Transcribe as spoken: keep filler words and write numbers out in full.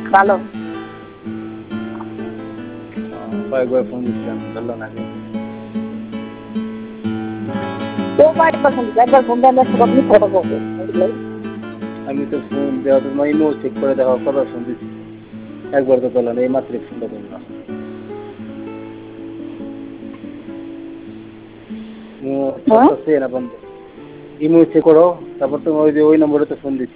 ভালো। কয়েকবার ফোন দিচ্ছিলাম, ধরলো না যে। তো কয়েকবার ফোন দিচ্ছি, একবার ফোন দেন একটা কথা কথা বলবে। আমি তো ফোন দেওয়া তো ইমো চেক করে দেখো কবার ফোন দিচ্ছি, একবার তো ধরলো না, এই মাত্র ফোনটা ধরলো। হ্যাঁ চলতেছে না বন্ধ। ইমো চেক করো, তারপর তুমি ওই যে ওই নম্বরে তো ফোন দিচ্ছি।